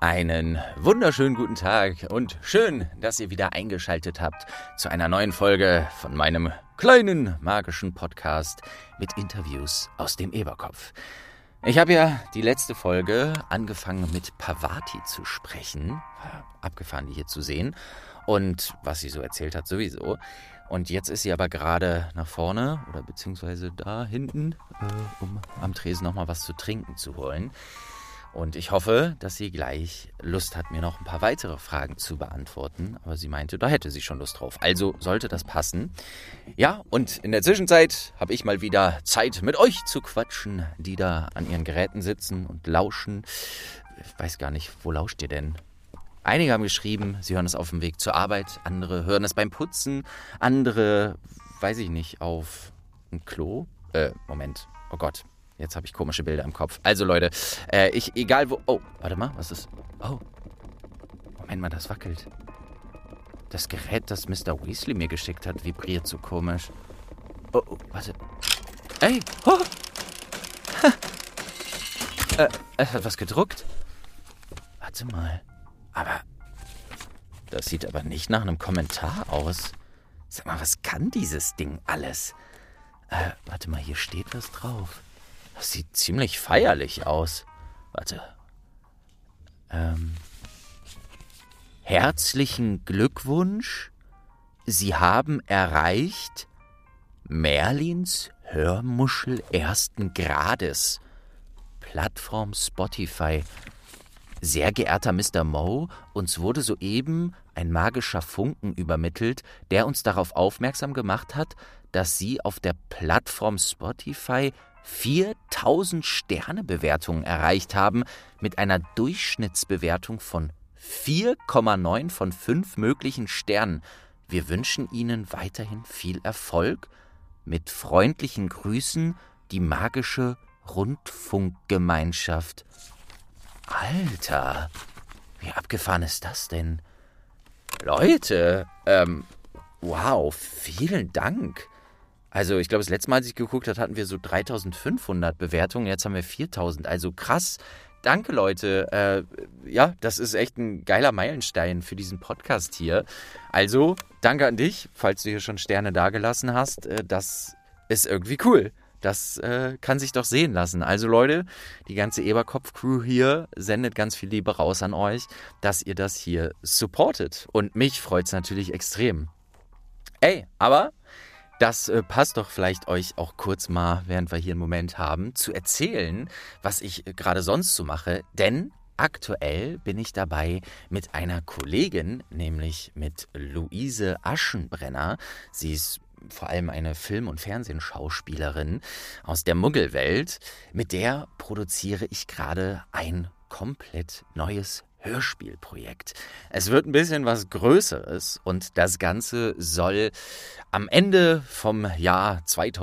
Einen wunderschönen guten Tag und schön, dass ihr wieder eingeschaltet habt zu einer neuen Folge von meinem kleinen magischen Podcast mit Interviews aus dem Eberkopf. Ich habe ja die letzte Folge angefangen mit Parvati zu sprechen, abgefahren die hier zu sehen und was sie so erzählt hat sowieso. Und jetzt ist sie aber gerade nach vorne oder beziehungsweise da hinten, um am Tresen nochmal was zu trinken zu holen. Und ich hoffe, dass sie gleich Lust hat, mir noch ein paar weitere Fragen zu beantworten. Aber sie meinte, da hätte sie schon Lust drauf. Also sollte das passen. Ja, und in der Zwischenzeit habe ich mal wieder Zeit, mit euch zu quatschen, die da an ihren Geräten sitzen und lauschen. Ich weiß gar nicht, wo lauscht ihr denn? Einige haben geschrieben, sie hören es auf dem Weg zur Arbeit. Andere hören es beim Putzen. Andere, weiß ich nicht, auf dem Klo. Moment, oh Gott. Jetzt habe ich komische Bilder im Kopf. Also Leute, egal wo... Oh, warte mal, was ist... Oh, Moment mal, das wackelt. Das Gerät, das Mr. Weasley mir geschickt hat, vibriert so komisch. Oh, warte. Ey, oh! Es hat was gedruckt. Warte mal. Aber... Das sieht aber nicht nach einem Kommentar aus. Sag mal, was kann dieses Ding alles? Warte mal, hier steht was drauf. Das sieht ziemlich feierlich aus. Warte. Herzlichen Glückwunsch. Sie haben erreicht Merlins Hörmuschel ersten Grades. Plattform Spotify. Sehr geehrter Mr. Moe, uns wurde soeben ein magischer Funken übermittelt, der uns darauf aufmerksam gemacht hat, dass Sie auf der Plattform Spotify 4000 Sternebewertungen erreicht haben, mit einer Durchschnittsbewertung von 4,9 von 5 möglichen Sternen. Wir wünschen Ihnen weiterhin viel Erfolg. Mit freundlichen Grüßen, die magische Rundfunkgemeinschaft. Alter, wie abgefahren ist das denn? Leute, wow, vielen Dank. Also ich glaube, das letzte Mal, als ich geguckt habe, hatten wir so 3500 Bewertungen. Jetzt haben wir 4000. Also krass. Danke, Leute. Ja, das ist echt ein geiler Meilenstein für diesen Podcast hier. Also, danke an dich, falls du hier schon Sterne dagelassen hast. Das ist irgendwie cool. Das kann sich doch sehen lassen. Also Leute, die ganze Eberkopf-Crew hier sendet ganz viel Liebe raus an euch, dass ihr das hier supportet. Und mich freut es natürlich extrem. Ey, aber... Das passt doch vielleicht euch auch kurz mal, während wir hier einen Moment haben, zu erzählen, was ich gerade sonst so mache. Denn aktuell bin ich dabei mit einer Kollegin, nämlich mit Luise Aschenbrenner. Sie ist vor allem eine Film- und Fernsehschauspielerin aus der Muggelwelt. Mit der produziere ich gerade ein komplett neues Hörspielprojekt. Es wird ein bisschen was Größeres und das Ganze soll am Ende vom Jahr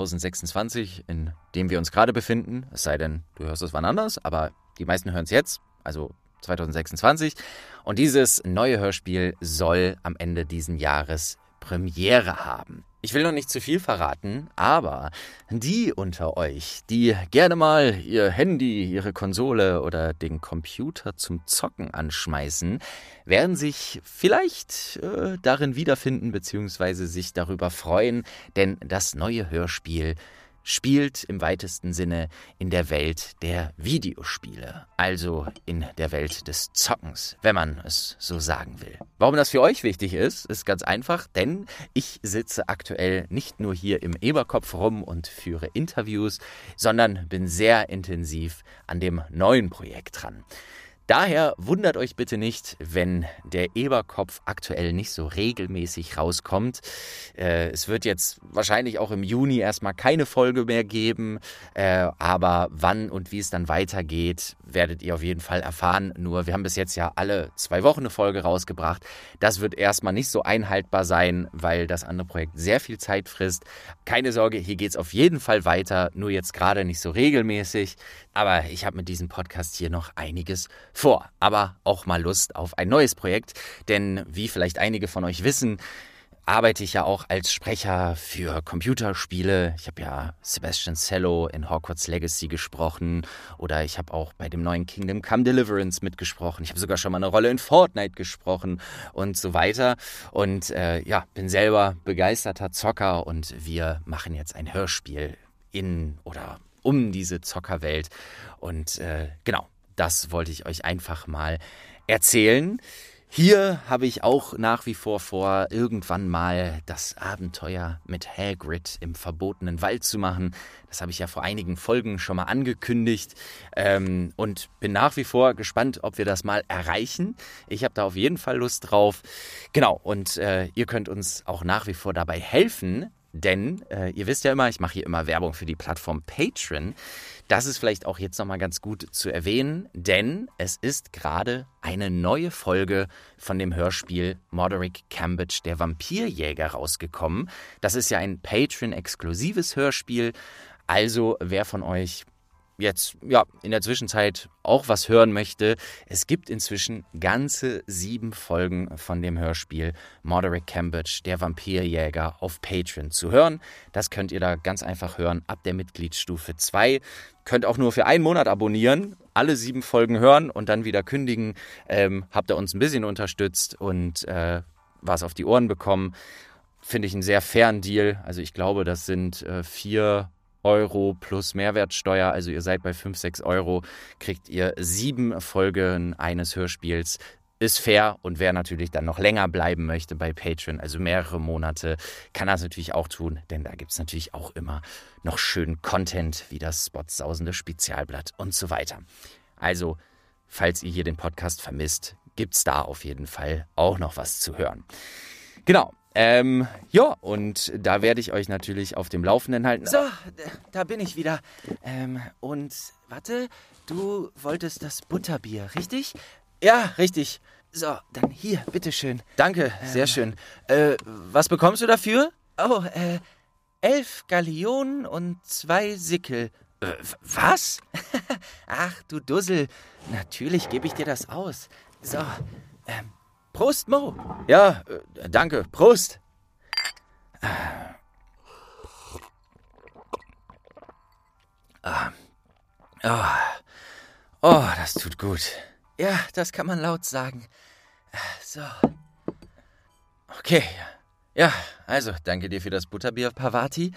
2026, in dem wir uns gerade befinden, es sei denn, du hörst es wann anders, aber die meisten hören es jetzt, also 2026. Und dieses neue Hörspiel soll am Ende diesen Jahres Premiere haben. Ich will noch nicht zu viel verraten, aber die unter euch, die gerne mal ihr Handy, ihre Konsole oder den Computer zum Zocken anschmeißen, werden sich vielleicht darin wiederfinden bzw. sich darüber freuen, denn das neue Hörspiel spielt im weitesten Sinne in der Welt der Videospiele, also in der Welt des Zockens, wenn man es so sagen will. Warum das für euch wichtig ist ganz einfach, denn ich sitze aktuell nicht nur hier im Eberkopf rum und führe Interviews, sondern bin sehr intensiv an dem neuen Projekt dran. Daher wundert euch bitte nicht, wenn der Eberkopf aktuell nicht so regelmäßig rauskommt. Es wird jetzt wahrscheinlich auch im Juni erstmal keine Folge mehr geben, aber wann und wie es dann weitergeht, werdet ihr auf jeden Fall erfahren. Nur wir haben bis jetzt ja alle 2 Wochen eine Folge rausgebracht. Das wird erstmal nicht so einhaltbar sein, weil das andere Projekt sehr viel Zeit frisst. Keine Sorge, hier geht es auf jeden Fall weiter, nur jetzt gerade nicht so regelmäßig. Aber ich habe mit diesem Podcast hier noch einiges vor, aber auch mal Lust auf ein neues Projekt, denn wie vielleicht einige von euch wissen, arbeite ich ja auch als Sprecher für Computerspiele. Ich habe ja Sebastian Cello in Hogwarts Legacy gesprochen oder ich habe auch bei dem neuen Kingdom Come Deliverance mitgesprochen. Ich habe sogar schon mal eine Rolle in Fortnite gesprochen und so weiter. Und bin selber begeisterter Zocker und wir machen jetzt ein Hörspiel in oder um diese Zockerwelt. Und genau, das wollte ich euch einfach mal erzählen. Hier habe ich auch nach wie vor, irgendwann mal das Abenteuer mit Hagrid im verbotenen Wald zu machen. Das habe ich ja vor einigen Folgen schon mal angekündigt und bin nach wie vor gespannt, ob wir das mal erreichen. Ich habe da auf jeden Fall Lust drauf. Genau, und ihr könnt uns auch nach wie vor dabei helfen, denn ihr wisst ja immer, ich mache hier immer Werbung für die Plattform Patreon. Das ist vielleicht auch jetzt nochmal ganz gut zu erwähnen, denn es ist gerade eine neue Folge von dem Hörspiel Moderick Cambridge, der Vampirjäger, rausgekommen. Das ist ja ein Patreon-exklusives Hörspiel. Also wer von euch jetzt in der Zwischenzeit auch was hören möchte, es gibt inzwischen ganze 7 Folgen von dem Hörspiel Moderick Cambridge, der Vampirjäger, auf Patreon zu hören. Das könnt ihr da ganz einfach hören ab der Mitgliedsstufe 2. Könnt auch nur für einen Monat abonnieren, alle 7 Folgen hören und dann wieder kündigen. Habt ihr uns ein bisschen unterstützt und was auf die Ohren bekommen. Finde ich einen sehr fairen Deal. Also ich glaube, das sind 4 Euro plus Mehrwertsteuer, also ihr seid bei 5, 6 Euro, kriegt ihr 7 Folgen eines Hörspiels. Ist fair, und wer natürlich dann noch länger bleiben möchte bei Patreon, also mehrere Monate, kann das natürlich auch tun, denn da gibt es natürlich auch immer noch schönen Content, wie das Spotsausende Spezialblatt und so weiter. Also, falls ihr hier den Podcast vermisst, gibt es da auf jeden Fall auch noch was zu hören. Genau. Und da werde ich euch natürlich auf dem Laufenden halten. So, da bin ich wieder. Und warte, du wolltest das Butterbier, richtig? Ja, richtig. So, dann hier, bitteschön. Danke, sehr schön. Was bekommst du dafür? Oh, 11 Gallionen und 2 Sickel. Was? Ach, du Dussel. Natürlich gebe ich dir das aus. So, Prost, Mo. Ja, danke. Prost. Oh, das tut gut. Ja, das kann man laut sagen. So. Okay. Ja, also, danke dir für das Butterbier, Pavati.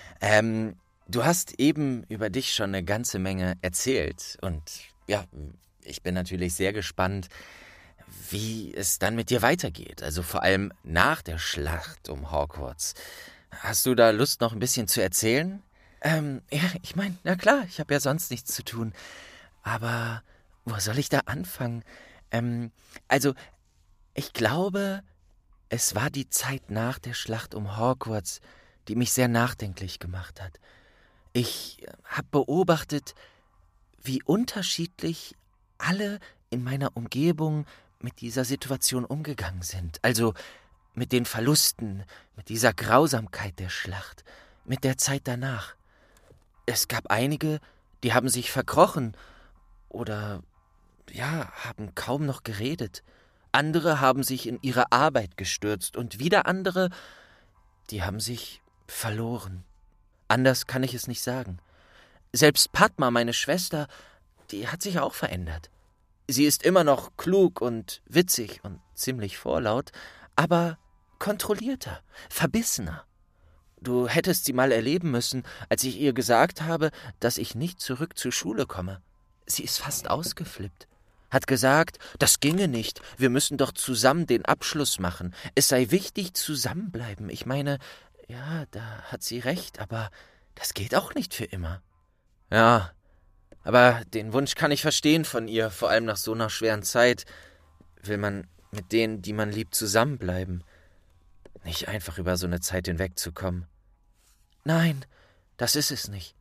Du hast eben über dich schon eine ganze Menge erzählt. Und ja, ich bin natürlich sehr gespannt, wie es dann mit dir weitergeht. Also vor allem nach der Schlacht um Hogwarts. Hast du da Lust, noch ein bisschen zu erzählen? Ja, ich meine, na klar, ich habe ja sonst nichts zu tun. Aber wo soll ich da anfangen? Also, ich glaube, es war die Zeit nach der Schlacht um Hogwarts, die mich sehr nachdenklich gemacht hat. Ich habe beobachtet, wie unterschiedlich alle in meiner Umgebung mit dieser Situation umgegangen sind. Also mit den Verlusten, mit dieser Grausamkeit der Schlacht, mit der Zeit danach. Es gab einige, die haben sich verkrochen oder, haben kaum noch geredet. Andere haben sich in ihre Arbeit gestürzt und wieder andere, die haben sich verloren. Anders kann ich es nicht sagen. Selbst Padma, meine Schwester, die hat sich auch verändert. Sie ist immer noch klug und witzig und ziemlich vorlaut, aber kontrollierter, verbissener. Du hättest sie mal erleben müssen, als ich ihr gesagt habe, dass ich nicht zurück zur Schule komme. Sie ist fast ausgeflippt. Hat gesagt, das ginge nicht, wir müssen doch zusammen den Abschluss machen. Es sei wichtig, zusammenbleiben. Ich meine, ja, da hat sie recht, aber das geht auch nicht für immer. Ja, aber den Wunsch kann ich verstehen von ihr, vor allem nach so einer schweren Zeit. Will man mit denen, die man liebt, zusammenbleiben. Nicht einfach über so eine Zeit hinwegzukommen. Nein, das ist es nicht.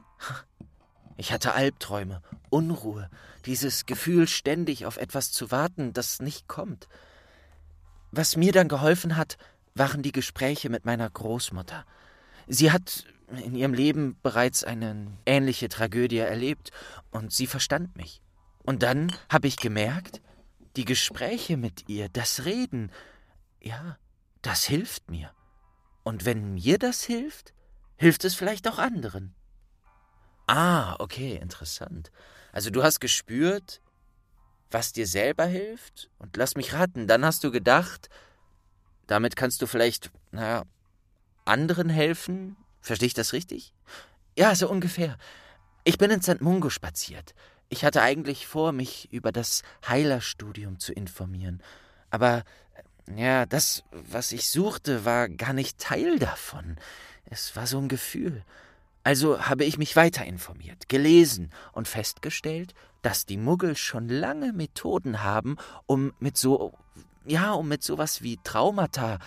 Ich hatte Albträume, Unruhe, dieses Gefühl, ständig auf etwas zu warten, das nicht kommt. Was mir dann geholfen hat, waren die Gespräche mit meiner Großmutter. Sie hat in ihrem Leben bereits eine ähnliche Tragödie erlebt und sie verstand mich. Und dann habe ich gemerkt, die Gespräche mit ihr, das Reden, ja, das hilft mir. Und wenn mir das hilft, hilft es vielleicht auch anderen. Ah, okay, interessant. Also du hast gespürt, was dir selber hilft? Und lass mich raten, dann hast du gedacht, damit kannst du vielleicht, anderen helfen? Verstehe ich das richtig? Ja, so ungefähr. Ich bin in St. Mungo spaziert. Ich hatte eigentlich vor, mich über das Heilerstudium zu informieren. Aber, das, was ich suchte, war gar nicht Teil davon. Es war so ein Gefühl. Also habe ich mich weiter informiert, gelesen und festgestellt, dass die Muggel schon lange Methoden haben, um mit sowas wie Traumata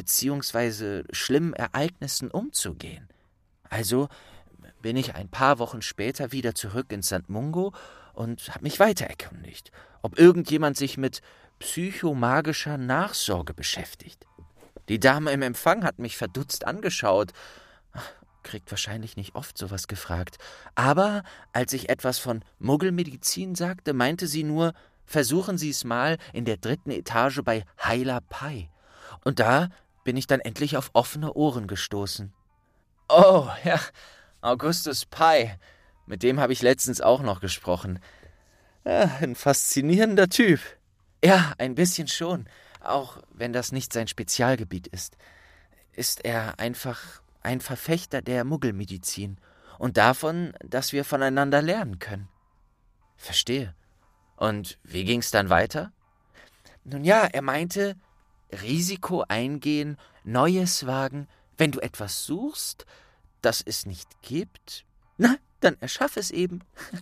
bzw. schlimmen Ereignissen umzugehen. Also bin ich ein paar Wochen später wieder zurück in St. Mungo und habe mich weiter erkundigt, ob irgendjemand sich mit psychomagischer Nachsorge beschäftigt. Die Dame im Empfang hat mich verdutzt angeschaut. Kriegt wahrscheinlich nicht oft sowas gefragt. Aber als ich etwas von Muggelmedizin sagte, meinte sie nur, versuchen Sie es mal in der 3. Etage bei Heiler Pai. Und da bin ich dann endlich auf offene Ohren gestoßen. Oh, ja, Augustus Pai. Mit dem habe ich letztens auch noch gesprochen. Ja, ein faszinierender Typ. Ja, ein bisschen schon. Auch wenn das nicht sein Spezialgebiet ist. Ist er einfach ein Verfechter der Muggelmedizin und davon, dass wir voneinander lernen können. Verstehe. Und wie ging's dann weiter? Nun ja, er meinte, Risiko eingehen, Neues wagen, wenn du etwas suchst, das es nicht gibt, dann erschaff es eben.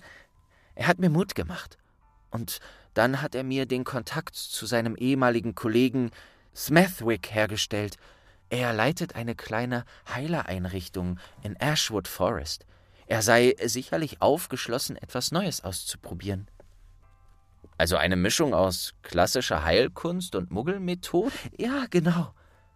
Er hat mir Mut gemacht. Und dann hat er mir den Kontakt zu seinem ehemaligen Kollegen Smethwick hergestellt. Er leitet eine kleine Heilereinrichtung in Ashwood Forest. Er sei sicherlich aufgeschlossen, etwas Neues auszuprobieren. Also eine Mischung aus klassischer Heilkunst und Muggelmethode? Ja, genau.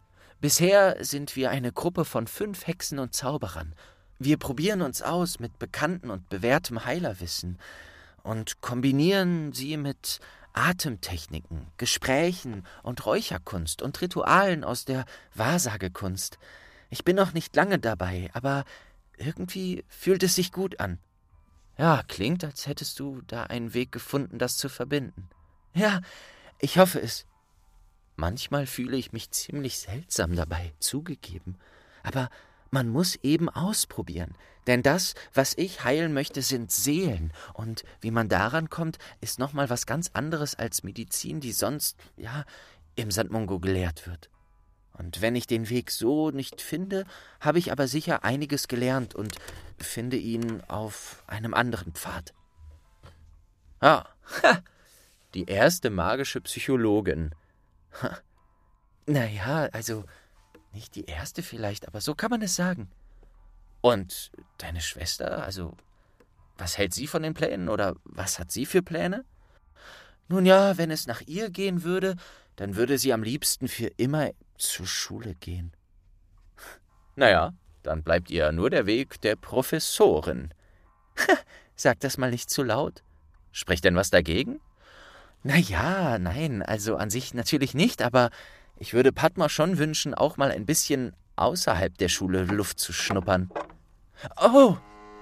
Bisher sind wir eine Gruppe von 5 Hexen und Zauberern. Wir probieren uns aus mit bekannten und bewährtem Heilerwissen und kombinieren sie mit Atemtechniken, Gesprächen und Räucherkunst und Ritualen aus der Wahrsagekunst. Ich bin noch nicht lange dabei, aber irgendwie fühlt es sich gut an. Ja, klingt, als hättest du da einen Weg gefunden, das zu verbinden. Ja, ich hoffe es. Manchmal fühle ich mich ziemlich seltsam dabei, zugegeben. Aber man muss eben ausprobieren. Denn das, was ich heilen möchte, sind Seelen. Und wie man daran kommt, ist nochmal was ganz anderes als Medizin, die sonst, im St. Mungo gelehrt wird. Und wenn ich den Weg so nicht finde, habe ich aber sicher einiges gelernt und finde ihn auf einem anderen Pfad. Die erste magische Psychologin. Also nicht die erste vielleicht, aber so kann man es sagen. Und deine Schwester, was hält sie von den Plänen oder was hat sie für Pläne? Nun ja, wenn es nach ihr gehen würde, dann würde sie am liebsten für immer zur Schule gehen. Dann bleibt ihr nur der Weg der Professorin. Sag das mal nicht zu laut. Spricht denn was dagegen? Nein, an sich natürlich nicht, aber ich würde Padma schon wünschen, auch mal ein bisschen außerhalb der Schule Luft zu schnuppern. Oh!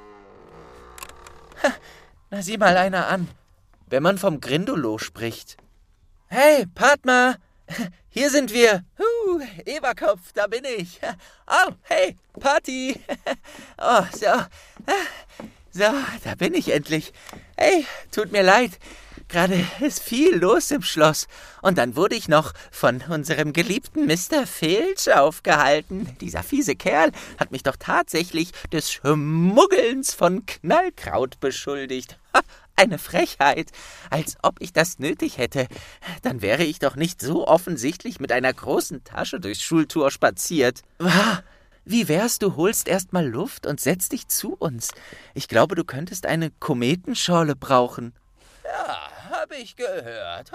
Na, sieh mal einer an. Wenn man vom Grindolo spricht. Hey, Padma! Hier sind wir! Eberkopf, da bin ich! Oh, hey, Party! Oh, so, da bin ich endlich. Hey, tut mir leid. Gerade ist viel los im Schloss. Und dann wurde ich noch von unserem geliebten Mr. Filch aufgehalten. Dieser fiese Kerl hat mich doch tatsächlich des Schmuggelns von Knallkraut beschuldigt. Eine Frechheit. Als ob ich das nötig hätte. Dann wäre ich doch nicht so offensichtlich mit einer großen Tasche durchs Schultor spaziert. Wie wär's, du holst erst mal Luft und setzt dich zu uns. Ich glaube, du könntest eine Kometenschorle brauchen. Ja, hab ich gehört.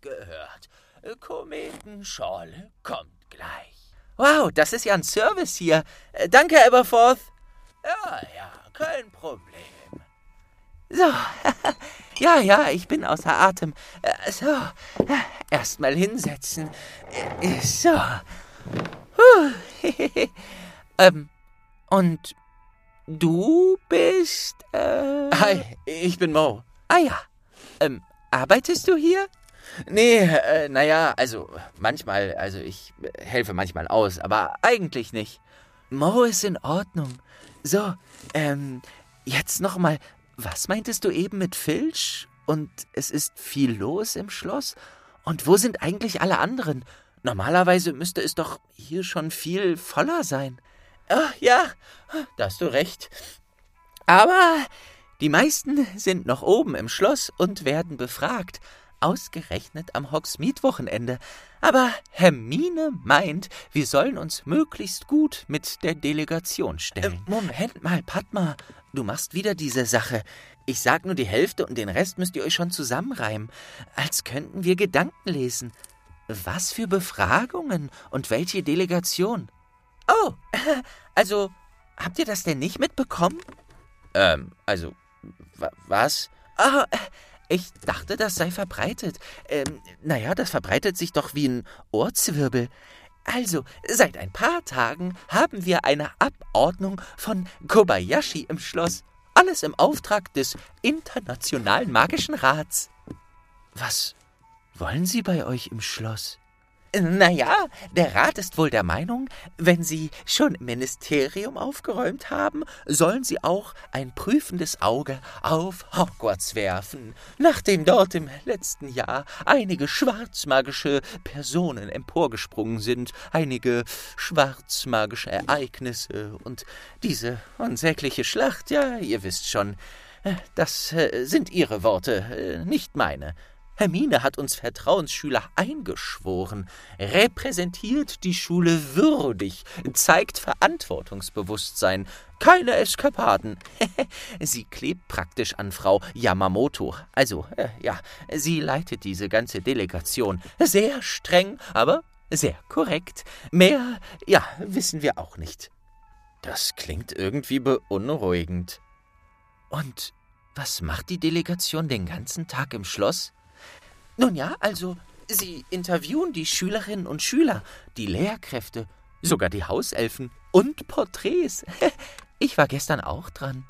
Kometenschorle kommt gleich. Wow, das ist ja ein Service hier. Danke, Aberforth. Ja, kein Problem. So, ja, ich bin außer Atem. So, erst mal hinsetzen. So, Und du bist, Hi, ich bin Mo. Ah ja. Arbeitest du hier? Nee, also manchmal, also ich helfe manchmal aus, aber eigentlich nicht. Mo ist in Ordnung. So, jetzt nochmal. Was meintest du eben mit Filch? Und es ist viel los im Schloss? Und wo sind eigentlich alle anderen? Normalerweise müsste es doch hier schon viel voller sein. Ach ja, da hast du recht. Aber die meisten sind noch oben im Schloss und werden befragt. Ausgerechnet am Hogsmeade-Wochenende. Aber Hermine meint, wir sollen uns möglichst gut mit der Delegation stellen. Moment mal, Padma, du machst wieder diese Sache. Ich sag nur die Hälfte und den Rest müsst ihr euch schon zusammenreimen. Als könnten wir Gedanken lesen. Was für Befragungen und welche Delegation? Oh, also, habt ihr das denn nicht mitbekommen? Was? Ah, ich dachte, das sei verbreitet. Das verbreitet sich doch wie ein Ohrzwirbel. Also, seit ein paar Tagen haben wir eine Abordnung von Kobayashi im Schloss. Alles im Auftrag des Internationalen Magischen Rats. Was wollen Sie bei euch im Schloss? Der Rat ist wohl der Meinung, wenn Sie schon im Ministerium aufgeräumt haben, sollen Sie auch ein prüfendes Auge auf Hogwarts werfen, nachdem dort im letzten Jahr einige schwarzmagische Personen emporgesprungen sind, einige schwarzmagische Ereignisse und diese unsägliche Schlacht, ja, ihr wisst schon, das sind Ihre Worte, nicht meine. Hermine hat uns Vertrauensschüler eingeschworen, repräsentiert die Schule würdig, zeigt Verantwortungsbewusstsein, keine Eskapaden. Sie klebt praktisch an Frau Yamamoto. Also, sie leitet diese ganze Delegation. Sehr streng, aber sehr korrekt. Mehr, wissen wir auch nicht. Das klingt irgendwie beunruhigend. Und was macht die Delegation den ganzen Tag im Schloss? Nun ja, also, sie interviewen die Schülerinnen und Schüler, die Lehrkräfte, sogar die Hauselfen und Porträts. Ich war gestern auch dran.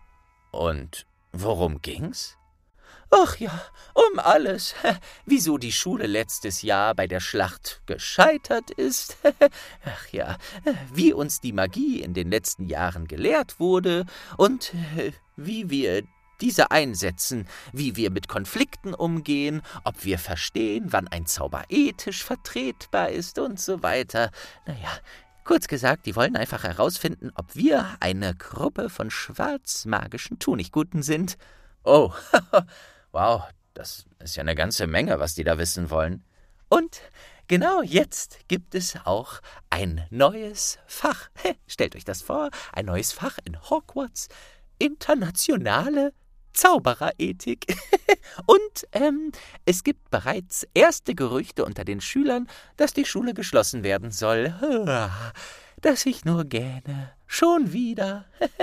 Und worum ging's? Ach ja, um alles. Wieso die Schule letztes Jahr bei der Schlacht gescheitert ist. Ach ja, wie uns die Magie in den letzten Jahren gelehrt wurde und wie wir diese einsetzen, wie wir mit Konflikten umgehen, ob wir verstehen, wann ein Zauber ethisch vertretbar ist und so weiter. Kurz gesagt, die wollen einfach herausfinden, ob wir eine Gruppe von schwarzmagischen Tunichtguten sind. Oh, wow, das ist ja eine ganze Menge, was die da wissen wollen. Und genau jetzt gibt es auch ein neues Fach. Stellt euch das vor, ein neues Fach in Hogwarts. Internationale Zaubererethik. Und es gibt bereits erste Gerüchte unter den Schülern, dass die Schule geschlossen werden soll. Dass ich nur gähne. Schon wieder.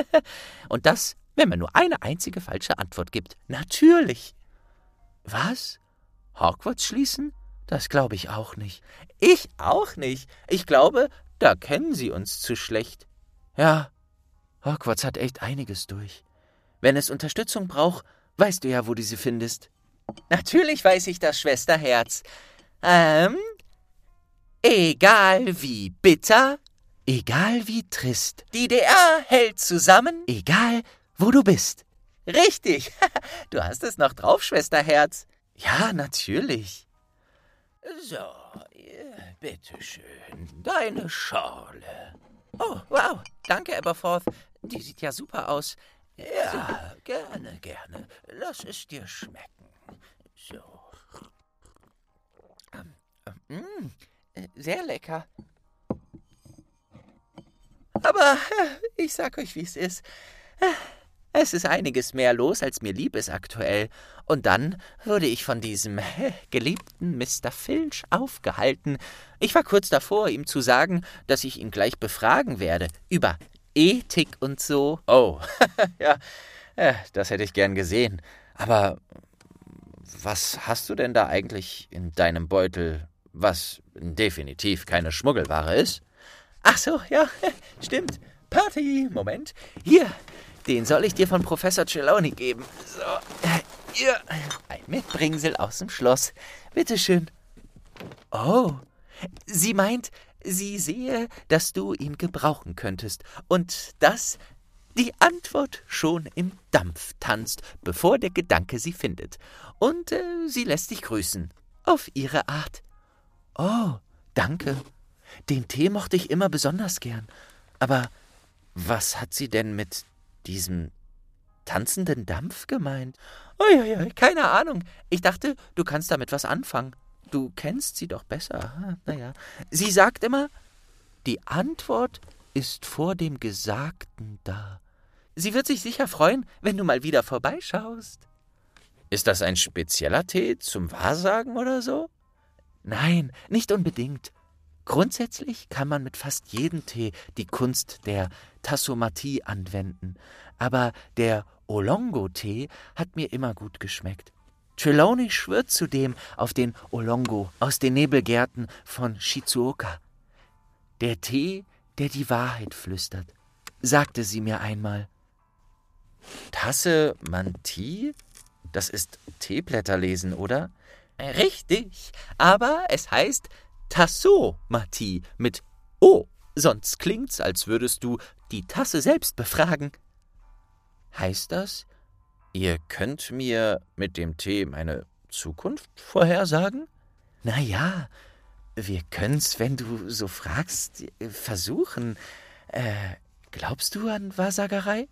Und das, wenn man nur eine einzige falsche Antwort gibt. Natürlich. Was? Hogwarts schließen? Das glaube ich auch nicht. Ich auch nicht. Ich glaube, da kennen sie uns zu schlecht. Ja, Hogwarts hat echt einiges durch. Wenn es Unterstützung braucht, weißt du ja, wo du sie findest. Natürlich weiß ich das, Schwesterherz. Egal wie bitter, egal wie trist, die DA hält zusammen, egal wo du bist. Richtig, du hast es noch drauf, Schwesterherz. Ja, natürlich. So, bitteschön, deine Schorle. Oh, wow, danke, Aberforth. Die sieht ja super aus. Ja, gerne. Lass es dir schmecken. So. Sehr lecker. Aber ich sag euch, wie es ist. Es ist einiges mehr los, als mir lieb ist aktuell. Und dann wurde ich von diesem geliebten Mr. Filch aufgehalten. Ich war kurz davor, ihm zu sagen, dass ich ihn gleich befragen werde über Ethik und so. Oh, ja, das hätte ich gern gesehen. Aber was hast du denn da eigentlich in deinem Beutel? was definitiv keine Schmuggelware ist. Ach so, ja, stimmt. Party, Moment. Hier, den soll ich dir von Professor Trelawney geben. So, hier, ein Mitbringsel aus dem Schloss. Bitteschön. Oh, sie meint, sie sehe, dass du ihn gebrauchen könntest und dass die Antwort schon im Dampf tanzt, bevor der Gedanke sie findet. Und sie lässt dich grüßen. Auf ihre Art. Oh, danke. Den Tee mochte ich immer besonders gern. Aber was hat sie denn mit diesem tanzenden Dampf gemeint? Uiuiui, keine Ahnung. Ich dachte, du kannst damit was anfangen. Du kennst sie doch besser. Naja. Sie sagt immer, die Antwort ist vor dem Gesagten da. Sie wird sich sicher freuen, wenn du mal wieder vorbeischaust. Ist das ein spezieller Tee zum Wahrsagen oder so? Nein, nicht unbedingt. Grundsätzlich kann man mit fast jedem Tee die Kunst der Tassomatie anwenden. Aber der Olongo-Tee hat mir immer gut geschmeckt. Trelawney schwört zudem auf den Olongo aus den Nebelgärten von Shizuoka. Der Tee, der die Wahrheit flüstert, sagte sie mir einmal. Tassomatie? Das ist Teeblätter lesen, oder? Richtig, aber es heißt Tassomatie mit O, sonst klingt's, als würdest du die Tasse selbst befragen. Heißt das, ihr könnt mir mit dem Tee meine Zukunft vorhersagen? Na ja, wir können's, wenn du so fragst, versuchen. Glaubst du an Wahrsagerei?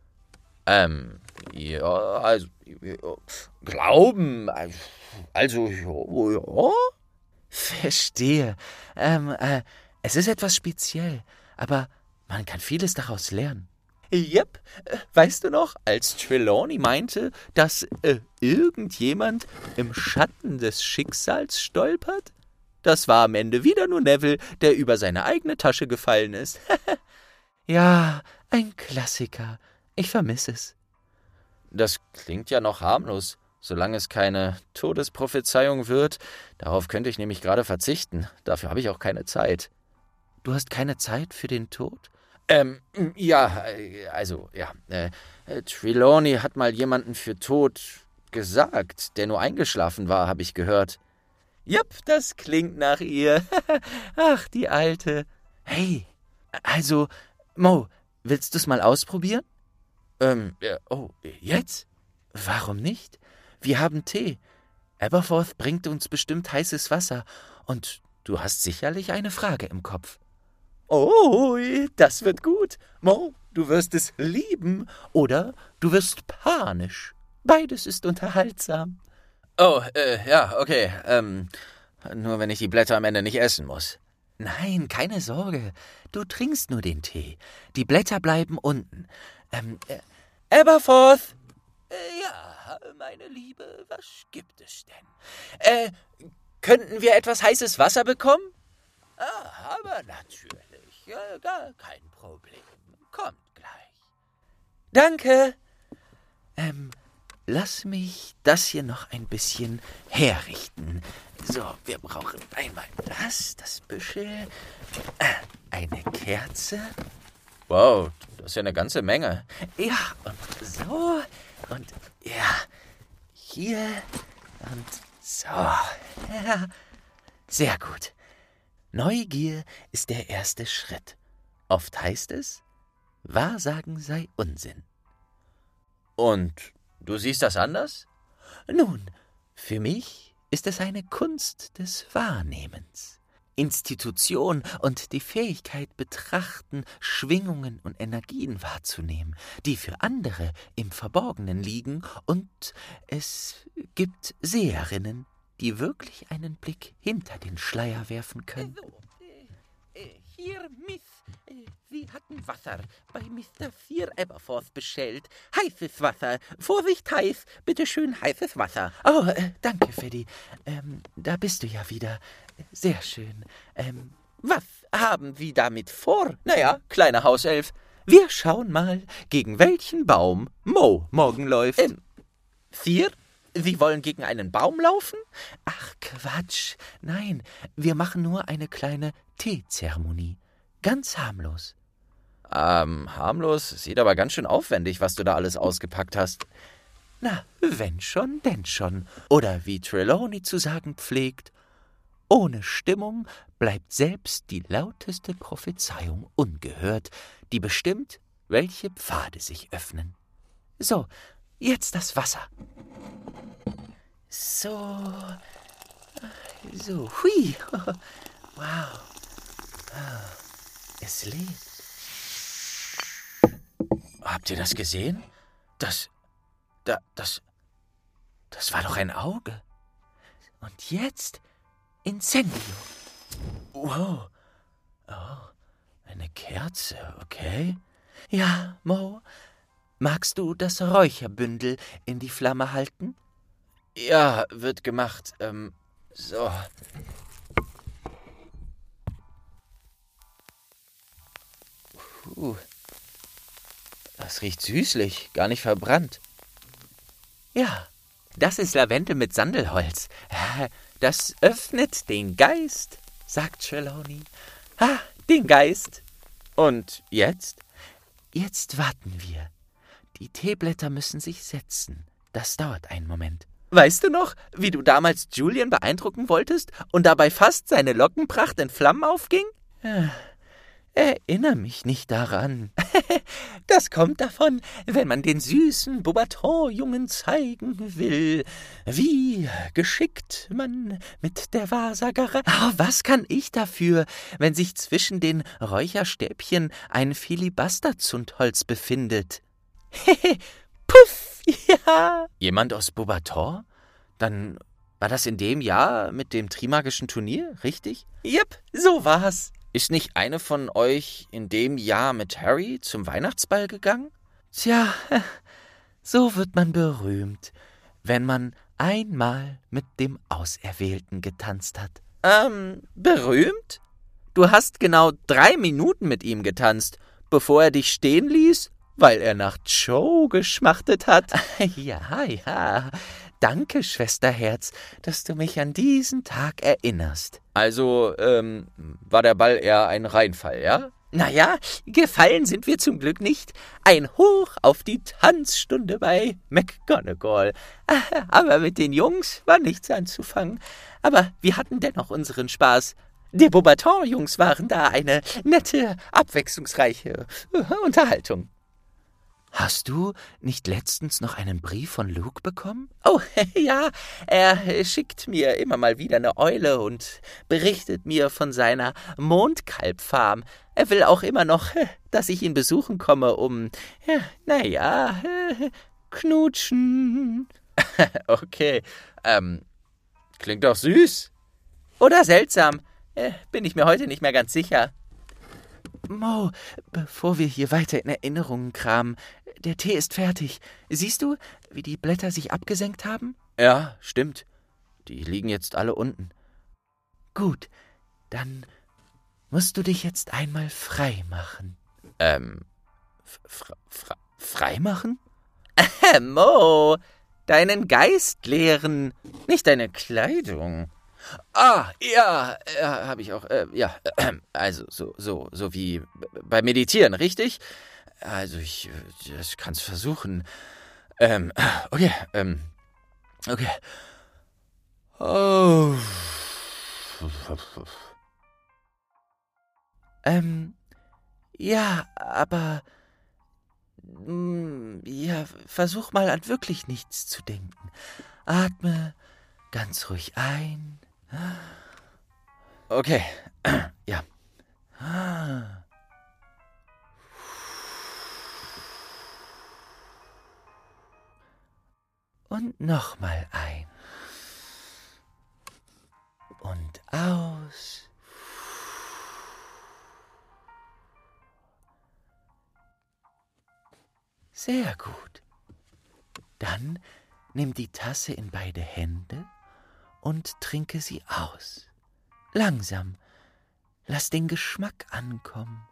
Ja, also, glauben, also, ja. Verstehe. Es ist etwas speziell, aber man kann vieles daraus lernen. Yep, weißt du noch, als Trelawney meinte, dass irgendjemand im Schatten des Schicksals stolpert? Das war am Ende wieder nur Neville, der über seine eigene Tasche gefallen ist. Ja, ein Klassiker. Ich vermisse es. Das klingt ja noch harmlos, solange es keine Todesprophezeiung wird. Darauf könnte ich nämlich gerade verzichten. Dafür habe ich auch keine Zeit. Du hast keine Zeit für den Tod? Ja, also, ja. Trelawney hat mal jemanden für tot gesagt, der nur eingeschlafen war, habe ich gehört. Jupp, das klingt nach ihr. Ach, die Alte. Hey, also, Mo, willst du's mal ausprobieren? Oh, Jetzt? Warum nicht? Wir haben Tee. Aberforth bringt uns bestimmt heißes Wasser. Und du hast sicherlich eine Frage im Kopf. Oh, das wird gut. Mo, du wirst es lieben. Oder du wirst panisch. Beides ist unterhaltsam. Oh, ja, okay. Nur wenn ich die Blätter am Ende nicht essen muss. Nein, keine Sorge. Du trinkst nur den Tee. Die Blätter bleiben unten. Aberforth! Ja, meine Liebe, was gibt es denn? Könnten wir etwas heißes Wasser bekommen? Aber natürlich. Gar kein Problem. Kommt gleich. Danke. Lass mich das hier noch ein bisschen herrichten. So, wir brauchen einmal das Büschel, eine Kerze. Wow, das ist ja eine ganze Menge. Ja, und so, und ja, hier und so. Ja, sehr gut. Neugier ist der erste Schritt. Oft heißt es, Wahrsagen sei Unsinn. Und du siehst das anders? Nun, für mich ist es eine Kunst des Wahrnehmens. Institution und die Fähigkeit betrachten, Schwingungen und Energien wahrzunehmen, die für andere im Verborgenen liegen, und es gibt Seherinnen, die wirklich einen Blick hinter den Schleier werfen können. Hier, Miss, Sie hatten Wasser bei Mr. Sir Aberforth bestellt. Heißes Wasser. Vorsicht, heiß. Bitte schön heißes Wasser. Oh, danke, Freddy. Da bist du ja wieder. Sehr schön. Was haben Sie damit vor? Naja, kleiner Hauself, wir schauen mal, gegen welchen Baum Mo morgen läuft. Sir? Sie wollen gegen einen Baum laufen? Ach, Quatsch. Nein, wir machen nur eine kleine Teezeremonie. Ganz harmlos. Harmlos? Sieht aber ganz schön aufwendig, was du da alles ausgepackt hast. Na, wenn schon, denn schon. Oder wie Trelawney zu sagen pflegt, ohne Stimmung bleibt selbst die lauteste Prophezeiung ungehört, die bestimmt, welche Pfade sich öffnen. So, jetzt das Wasser. So, hui. Wow. Es lebt. Habt ihr das gesehen? Das war doch ein Auge. Und jetzt Incendio. Wow. Oh, eine Kerze, okay. Ja, Mo, magst du das Räucherbündel in die Flamme halten? Ja, wird gemacht. So. Das riecht süßlich, gar nicht verbrannt. Ja, das ist Lavendel mit Sandelholz. Das öffnet den Geist, sagt Trelawney. Den Geist. Und jetzt? Jetzt warten wir. Die Teeblätter müssen sich setzen. Das dauert einen Moment. Weißt du noch, wie du damals Julian beeindrucken wolltest und dabei fast seine Lockenpracht in Flammen aufging? Erinnere mich nicht daran. Das kommt davon, wenn man den süßen Beauxbaton-Jungen zeigen will, wie geschickt man mit der Wahrsagerei... was kann ich dafür, wenn sich zwischen den Räucherstäbchen ein Filibuster-Zündholz befindet? Puff, ja. Jemand aus Beauxbaton? Dann war das in dem Jahr mit dem Trimagischen Turnier, richtig? Jep, so war's. Ist nicht eine von euch in dem Jahr mit Harry zum Weihnachtsball gegangen? Tja, so wird man berühmt, wenn man einmal mit dem Auserwählten getanzt hat. Berühmt? Du hast genau 3 Minuten mit ihm getanzt, bevor er dich stehen ließ, weil er nach Joe geschmachtet hat. Ja. Danke, Schwesterherz, dass du mich an diesen Tag erinnerst. Also, war der Ball eher ein Reinfall, ja? Naja, gefallen sind wir zum Glück nicht. Ein Hoch auf die Tanzstunde bei McGonagall. Aber mit den Jungs war nichts anzufangen. Aber wir hatten dennoch unseren Spaß. Die Beauxbaton-Jungs waren da eine nette, abwechslungsreiche Unterhaltung. Hast du nicht letztens noch einen Brief von Luke bekommen? Oh, ja, er schickt mir immer mal wieder eine Eule und berichtet mir von seiner Mondkalbfarm. Er will auch immer noch, dass ich ihn besuchen komme, knutschen. Okay, klingt doch süß. Oder seltsam, bin ich mir heute nicht mehr ganz sicher. Mo, bevor wir hier weiter in Erinnerungen kramen, der Tee ist fertig. Siehst du, wie die Blätter sich abgesenkt haben? Ja, stimmt. Die liegen jetzt alle unten. Gut, dann musst du dich jetzt einmal frei machen. Frei machen? Mo, deinen Geist leeren, nicht deine Kleidung. Ja, habe ich auch, also so wie beim Meditieren, richtig? Also ich kann's versuchen. Okay. Oh. Ja, aber... Ja, versuch mal an wirklich nichts zu denken. Atme ganz ruhig ein. Okay, ja. Und nochmal ein. Und aus. Sehr gut. Dann nimm die Tasse in beide Hände und trinke sie aus. Langsam. Lass den Geschmack ankommen.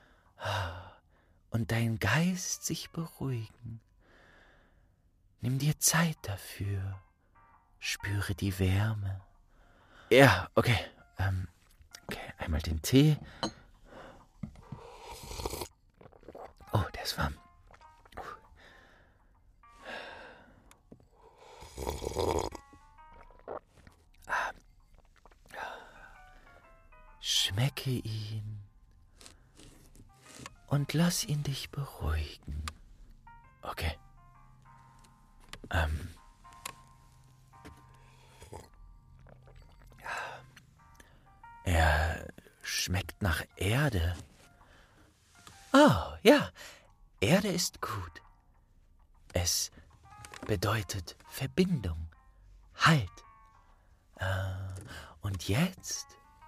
Und dein Geist sich beruhigen. Nimm dir Zeit dafür. Spüre die Wärme. Ja, okay. Okay, einmal den Tee. Oh, der ist warm. Schmecke ihn und lass ihn dich beruhigen. Okay. Er schmeckt nach Erde. Oh, ja, Erde ist gut. Es bedeutet Verbindung, Halt. Und jetzt?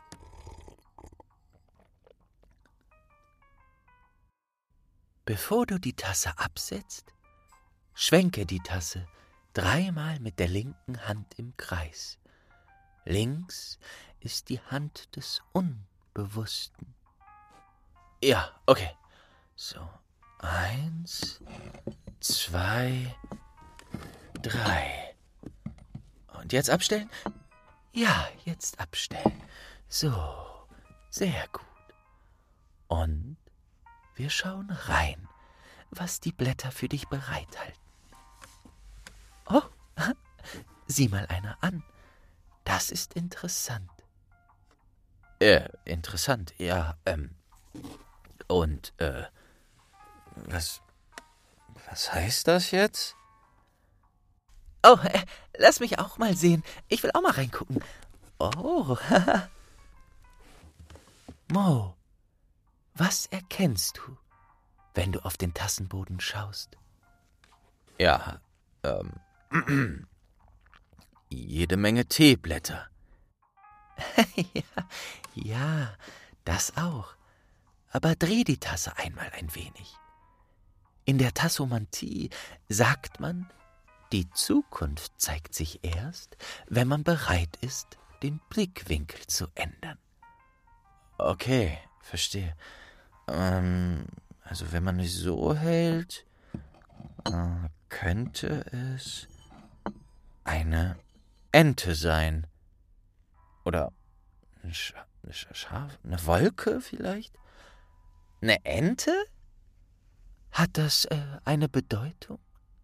Bevor du die Tasse absetzt, schwenke die Tasse 3-mal mit der linken Hand im Kreis. Links ist die Hand des Unbewussten. Ja, okay. So, 1, 2, 3. Und jetzt abstellen? Ja, jetzt abstellen. So, sehr gut. Und wir schauen rein, was die Blätter für dich bereithalten. Oh, sieh mal einer an. Das ist interessant. Interessant, ja, und, was heißt das jetzt? Oh, lass mich auch mal sehen. Ich will auch mal reingucken. Oh, Mo, was erkennst du, wenn du auf den Tassenboden schaust? Ja, jede Menge Teeblätter. ja, das auch. Aber dreh die Tasse einmal ein wenig. In der Tassomantie sagt man, die Zukunft zeigt sich erst, wenn man bereit ist, den Blickwinkel zu ändern. Okay, verstehe. Also wenn man es so hält, könnte es eine Ente sein. Oder ein Schaf? Eine Wolke vielleicht? Eine Ente? Hat das eine Bedeutung?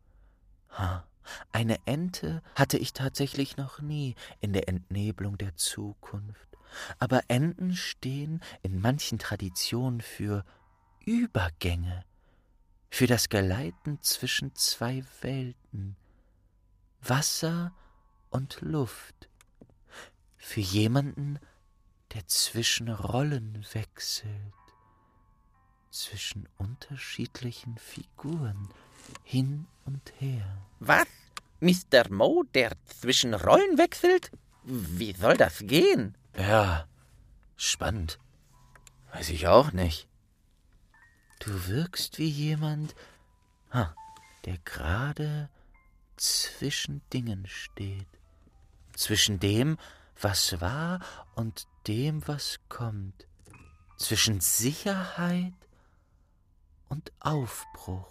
Eine Ente hatte ich tatsächlich noch nie in der Entnebelung der Zukunft. Aber Enten stehen in manchen Traditionen für Übergänge, für das Gleiten zwischen 2 Welten, Wasser und Luft, für jemanden, der zwischen Rollen wechselt, zwischen unterschiedlichen Figuren hin und her. Was? Mr. Mo, der zwischen Rollen wechselt? Wie soll das gehen? Ja, spannend. Weiß ich auch nicht. Du wirkst wie jemand, der gerade zwischen Dingen steht. Zwischen dem, was war, und dem, was kommt. Zwischen Sicherheit und Aufbruch.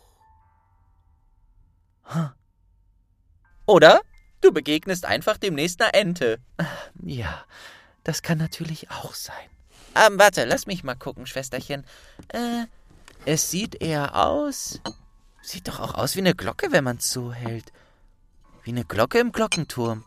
Oder du begegnest einfach demnächst einer Ente. Ja, das kann natürlich auch sein. Warte, lass mich mal gucken, Schwesterchen. Es sieht eher aus... Sieht doch auch aus wie eine Glocke, wenn man es so hält. Wie eine Glocke im Glockenturm.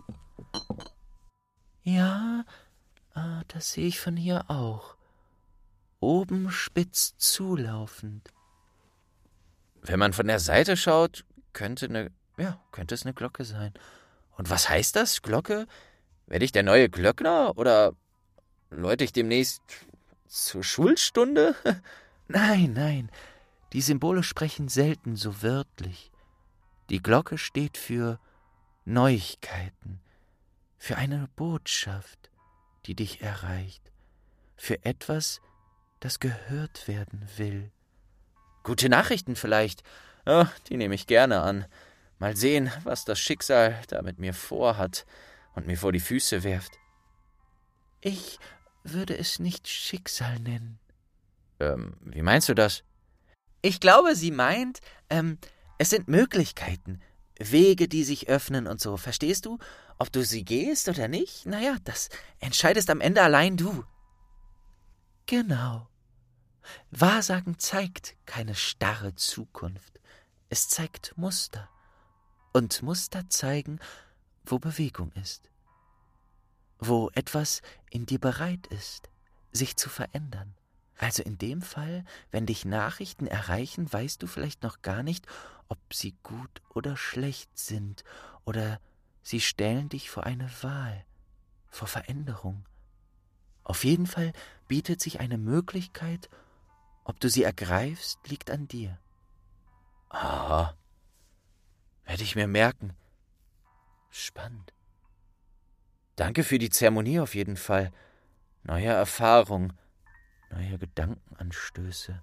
Ja, das sehe ich von hier auch. Oben spitz zulaufend. Wenn man von der Seite schaut, könnte es eine Glocke sein. Und was heißt das, Glocke? Werde ich der neue Glöckner oder läute ich demnächst zur Schulstunde? Nein, die Symbole sprechen selten so wörtlich. Die Glocke steht für Neuigkeiten, für eine Botschaft, die dich erreicht, für etwas, das gehört werden will. Gute Nachrichten vielleicht, die nehme ich gerne an. Mal sehen, was das Schicksal da mit mir vorhat und mir vor die Füße wirft. Ich würde es nicht Schicksal nennen. Wie meinst du das? Ich glaube, sie meint, es sind Möglichkeiten, Wege, die sich öffnen und so. Verstehst du? Ob du sie gehst oder nicht, naja, das entscheidest am Ende allein du. Genau. Wahrsagen zeigt keine starre Zukunft. Es zeigt Muster. Und Muster zeigen, wo Bewegung ist. Wo etwas in dir bereit ist, sich zu verändern. Also in dem Fall, wenn dich Nachrichten erreichen, weißt du vielleicht noch gar nicht, ob sie gut oder schlecht sind, oder sie stellen dich vor eine Wahl, vor Veränderung. Auf jeden Fall bietet sich eine Möglichkeit, ob du sie ergreifst, liegt an dir. Aha, werde ich mir merken. Spannend. Danke für die Zeremonie auf jeden Fall. Neue Erfahrung, neue Gedankenanstöße.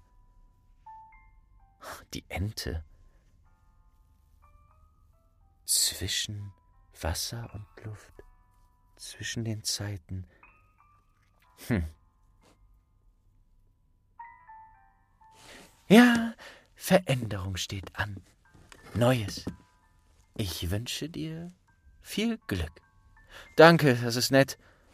Die Ente. Zwischen Wasser und Luft. Zwischen den Zeiten. Ja, Veränderung steht an. Neues. Ich wünsche dir viel Glück. Danke, das ist nett.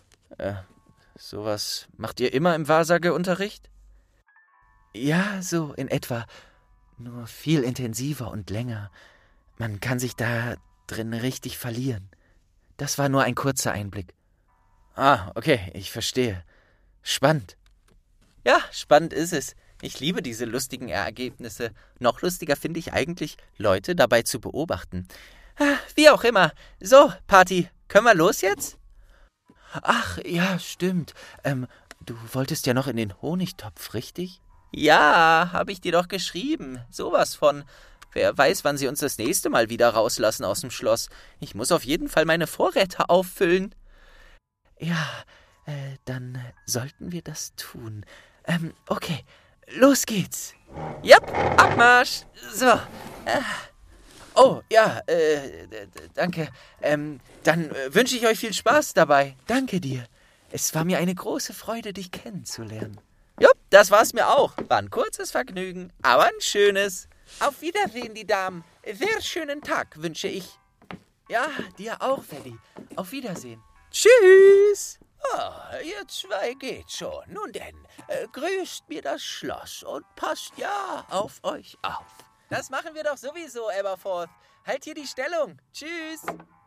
Sowas macht ihr immer im Wahrsageunterricht? Ja, so in etwa. Nur viel intensiver und länger. Man kann sich da drin richtig verlieren. Das war nur ein kurzer Einblick. Ah, okay, ich verstehe. Spannend. Ja, spannend ist es. Ich liebe diese lustigen Ergebnisse. Noch lustiger finde ich eigentlich, Leute dabei zu beobachten. Wie auch immer. So, Party, können wir los jetzt? Ach, ja, stimmt. Du wolltest ja noch in den Honigtopf, richtig? Ja, habe ich dir doch geschrieben. Sowas von. Wer weiß, wann sie uns das nächste Mal wieder rauslassen aus dem Schloss. Ich muss auf jeden Fall meine Vorräte auffüllen. Ja, dann sollten wir das tun. Okay, los geht's. Jupp, Abmarsch. So. Oh, ja, danke. Dann wünsche ich euch viel Spaß dabei. Danke dir. Es war mir eine große Freude, dich kennenzulernen. Jupp, das war's mir auch. War ein kurzes Vergnügen, aber ein schönes. Auf Wiedersehen, die Damen. Sehr schönen Tag wünsche ich. Ja, dir auch, Freddy. Auf Wiedersehen. Tschüss. Oh, ihr zwei geht schon. Nun denn, grüßt mir das Schloss und passt ja auf euch auf. Das machen wir doch sowieso, Aberforth. Halt hier die Stellung. Tschüss.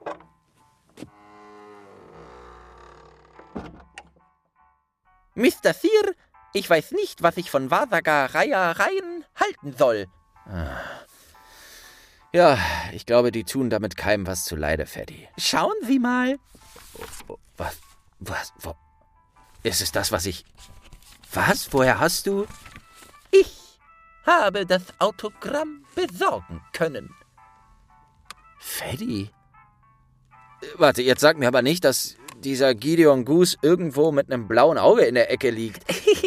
Mr. Sear, ich weiß nicht, was ich von Wahrsagereien halten soll. Ja, ich glaube, die tun damit keinem was zuleide, Freddy. Schauen Sie mal. Was? Ist es das, was ich... Was? Woher hast du... Ich habe das Autogramm besorgen können. Freddy? Warte, jetzt sag mir aber nicht, dass dieser Gideon Goose irgendwo mit einem blauen Auge in der Ecke liegt.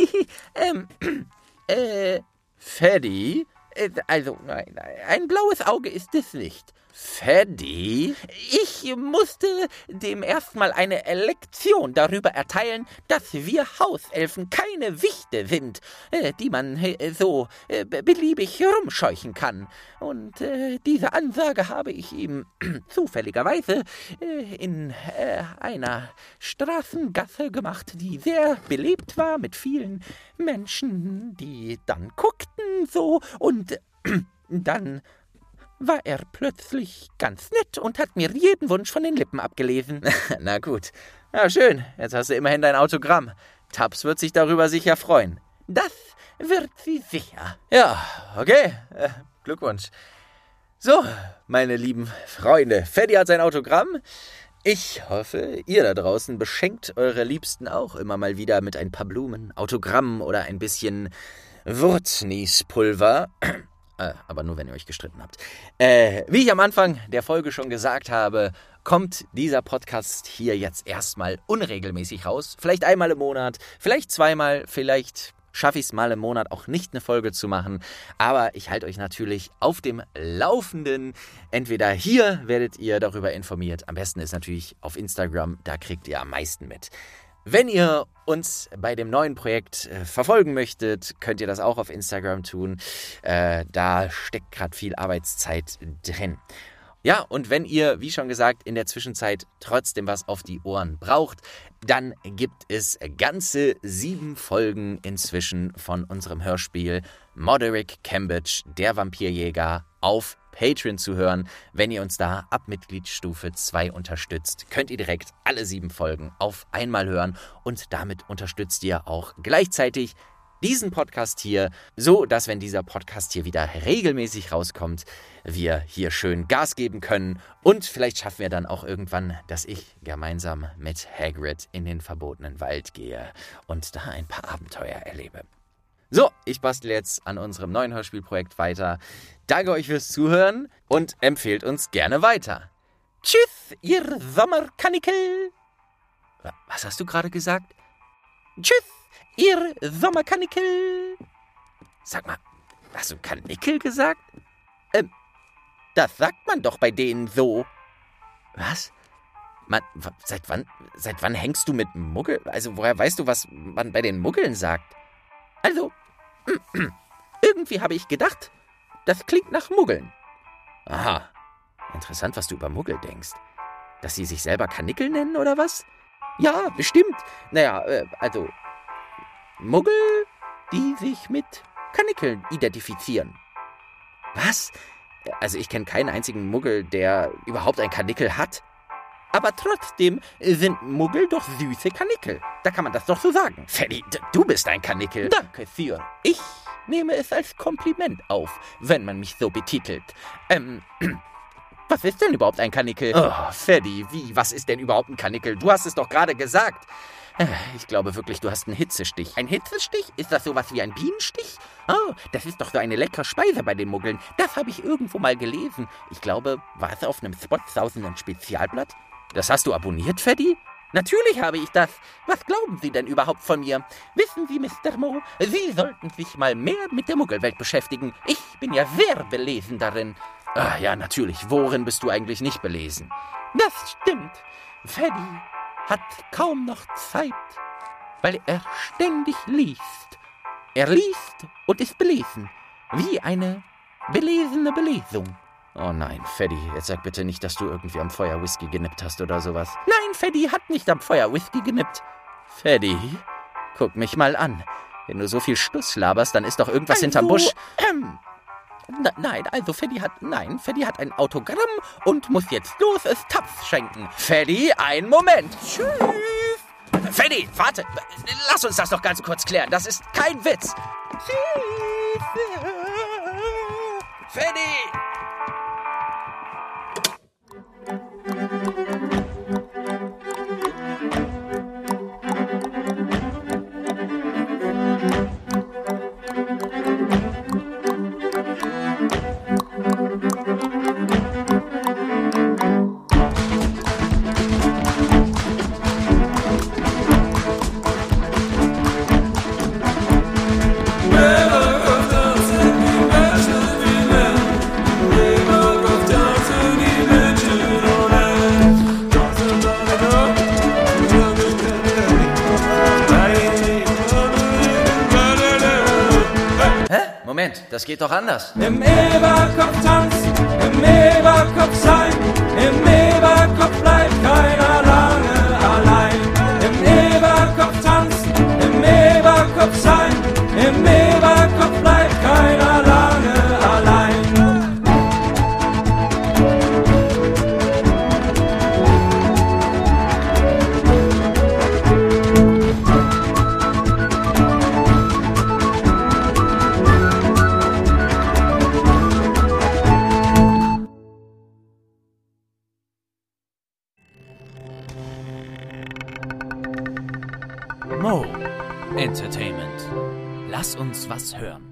Freddy? Also, nein, ein blaues Auge ist es nicht. Freddy? Ich musste dem erstmal eine Lektion darüber erteilen, dass wir Hauselfen keine Wichte sind, die man so beliebig rumscheuchen kann. Und diese Ansage habe ich ihm zufälligerweise in einer Straßengasse gemacht, die sehr belebt war mit vielen Menschen, die dann guckten so und dann war er plötzlich ganz nett und hat mir jeden Wunsch von den Lippen abgelesen. Na gut. Ja, schön. Jetzt hast du immerhin dein Autogramm. Tubbs wird sich darüber sicher freuen. Das wird sie sicher. Ja, okay. Glückwunsch. So, meine lieben Freunde. Freddy hat sein Autogramm. Ich hoffe, ihr da draußen beschenkt eure Liebsten auch immer mal wieder mit ein paar Blumen, Autogrammen oder ein bisschen Wurzniespulver. Aber nur, wenn ihr euch gestritten habt. Wie ich am Anfang der Folge schon gesagt habe, kommt dieser Podcast hier jetzt erstmal unregelmäßig raus. Vielleicht einmal im Monat, vielleicht zweimal, vielleicht schaffe ich es mal im Monat auch nicht eine Folge zu machen. Aber ich halte euch natürlich auf dem Laufenden. Entweder hier werdet ihr darüber informiert. Am besten ist natürlich auf Instagram, da kriegt ihr am meisten mit. Wenn ihr uns bei dem neuen Projekt verfolgen möchtet, könnt ihr das auch auf Instagram tun. Da steckt gerade viel Arbeitszeit drin. Ja, und wenn ihr, wie schon gesagt, in der Zwischenzeit trotzdem was auf die Ohren braucht, dann gibt es ganze 7 Folgen inzwischen von unserem Hörspiel Moderick Cambridge, der Vampirjäger, auf Patreon zu hören. Wenn ihr uns da ab Mitgliedsstufe 2 unterstützt, könnt ihr direkt alle 7 Folgen auf einmal hören und damit unterstützt ihr auch gleichzeitig diesen Podcast hier, so dass, wenn dieser Podcast hier wieder regelmäßig rauskommt, wir hier schön Gas geben können und vielleicht schaffen wir dann auch irgendwann, dass ich gemeinsam mit Hagrid in den verbotenen Wald gehe und da ein paar Abenteuer erlebe. So, ich bastel jetzt an unserem neuen Hörspielprojekt weiter. Danke euch fürs Zuhören und empfehlt uns gerne weiter. Tschüss, ihr Sommerkanickel! Was hast du gerade gesagt? Tschüss, ihr Sommerkanickel! Sag mal, hast du Kanickel gesagt? Das sagt man doch bei denen so. Was? Seit wann hängst du mit Muggel? Also, woher weißt du, was man bei den Muggeln sagt? Also, irgendwie habe ich gedacht, das klingt nach Muggeln. Aha, interessant, was du über Muggel denkst. Dass sie sich selber Kanickel nennen, oder was? Ja, bestimmt. Naja, also, Muggel, die sich mit Kanickeln identifizieren. Was? Also, ich kenne keinen einzigen Muggel, der überhaupt ein Kanickel hat. Aber trotzdem sind Muggel doch süße Kanickel. Da kann man das doch so sagen. Freddy, du bist ein Kanickel. Danke, Sir. Ich nehme es als Kompliment auf, wenn man mich so betitelt. Was ist denn überhaupt ein Kanickel? Oh, Freddy, was ist denn überhaupt ein Kanickel? Du hast es doch gerade gesagt. Ich glaube wirklich, du hast einen Hitzestich. Ein Hitzestich? Ist das sowas wie ein Bienenstich? Oh, das ist doch so eine leckere Speise bei den Muggeln. Das habe ich irgendwo mal gelesen. Ich glaube, war es auf einem Spot-sausenden Spezialblatt? Das hast du abonniert, Freddy? Natürlich habe ich das. Was glauben Sie denn überhaupt von mir? Wissen Sie, Mr. Mo, Sie sollten sich mal mehr mit der Muggelwelt beschäftigen. Ich bin ja sehr belesen darin. Ja, natürlich. Worin bist du eigentlich nicht belesen? Das stimmt. Freddy hat kaum noch Zeit, weil er ständig liest. Er liest und ist belesen. Wie eine belesene Belesung. Oh nein, Freddy, jetzt sag bitte nicht, dass du irgendwie am Feuer Whisky genippt hast oder sowas. Nein, Freddy hat nicht am Feuer Whisky genippt. Freddy, guck mich mal an. Wenn du so viel Stuss laberst, dann ist doch irgendwas hinterm Busch. Freddy hat ein Autogramm und muss jetzt los es Taps schenken. Freddy, einen Moment. Tschüss. Freddy, warte. Lass uns das doch ganz kurz klären. Das ist kein Witz. Tschüss. Freddy. Moment, das geht doch anders. Im Eberkopf tanzen, im Eberkopf sein, im Eberkopf bleibt keiner lange allein. Im Eberkopf tanzen, im Eberkopf sein, im Eberkopf bleibt keiner lange allein. Mo Entertainment. Lass uns was hören.